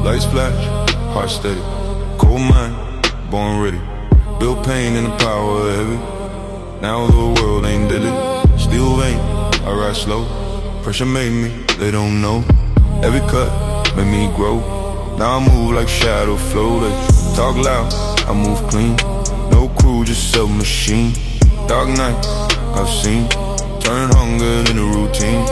Lights flash, heart steady. Cold mind, born ready. Built pain in the power of heavy. Now the world ain't deadly. Still vain, I ride slow. Pressure made me, they don't know. Every cut made me grow. Now I move like shadow flow. They talk loud, I move clean. No crew, just self-machine. Dark nights I've seen turn hunger into routine.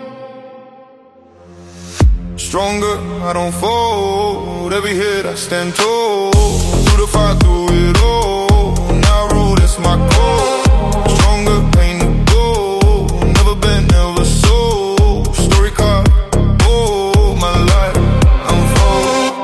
Stronger, I don't fold. Every hit I stand tall. Through the fire, through it all. Now I rule, that's my code. Stronger, pain to go. Never been, never sold. Story card, oh, my life unfold.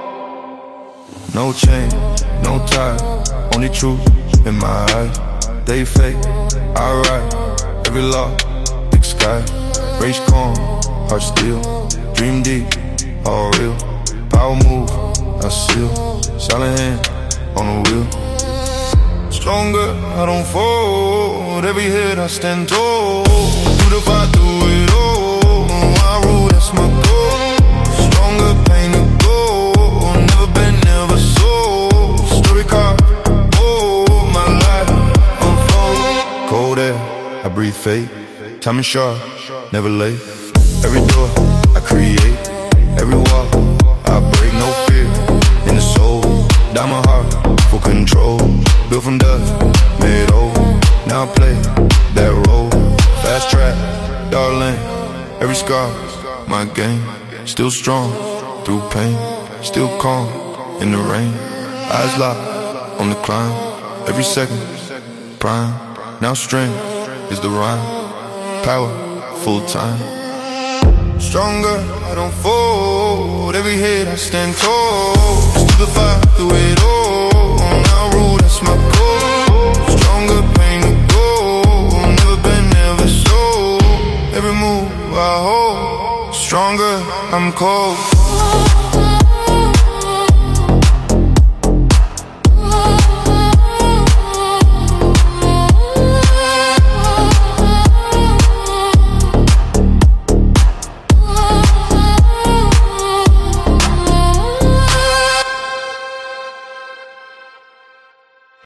No chain, no tie. Only truth in my eyes. They fake, I ride. Every law, big sky. Race calm, heart steel. Dream deep, all real. Power move, I seal. Silent hand on the wheel. Stronger, I don't fold. Every hit I stand tall. Through the fire, through it all. I rule, that's my goal. Stronger, pain to go. Never been, never sold. Story card, oh, my life unfold. Cold air, I breathe fate. Time is sharp, never late. Every door I create, every wall I break, no fear in the soul. Down my heart for control. Built from dust, made old. Now I play that role. Fast track, darling. Every scar, my game. Still strong through pain. Still calm in the rain. Eyes locked on the climb. Every second, prime. Now strength is the rhyme. Power, full time. Stronger, I don't fold. Every hit I stand tall. Through the fire, through it all. Now rule, that's my goal. Stronger, pain to go. Never been, never sold. Every move I hold. Stronger, I'm cold.